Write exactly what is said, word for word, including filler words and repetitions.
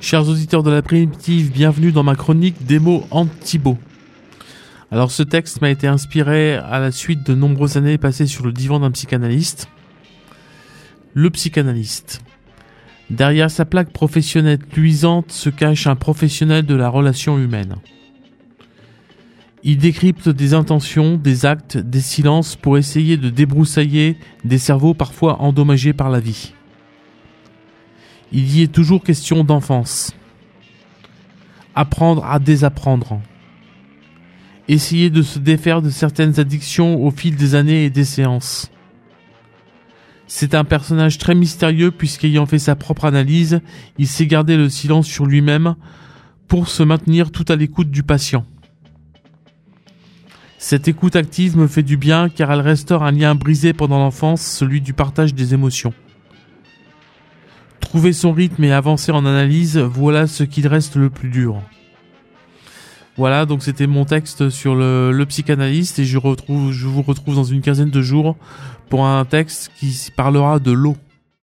Chers auditeurs de la Primitive, bienvenue dans ma chronique Démo Antibo. Alors ce texte m'a été inspiré à la suite de nombreuses années passées sur le divan d'un psychanalyste. Le psychanalyste. Derrière sa plaque professionnelle luisante se cache un professionnel de la relation humaine. Il décrypte des intentions, des actes, des silences pour essayer de débroussailler des cerveaux parfois endommagés par la vie. Il y est toujours question d'enfance. Apprendre à désapprendre. Essayer de se défaire de certaines addictions au fil des années et des séances. C'est un personnage très mystérieux puisqu'ayant fait sa propre analyse, il sait garder le silence sur lui-même pour se maintenir tout à l'écoute du patient. Cette écoute active me fait du bien car elle restaure un lien brisé pendant l'enfance, celui du partage des émotions. Trouver son rythme et avancer en analyse, voilà ce qu'il reste le plus dur. Voilà, donc c'était mon texte sur le, le psychanalyste et je, retrouve, je vous retrouve dans une quinzaine de jours pour un texte qui parlera de l'eau.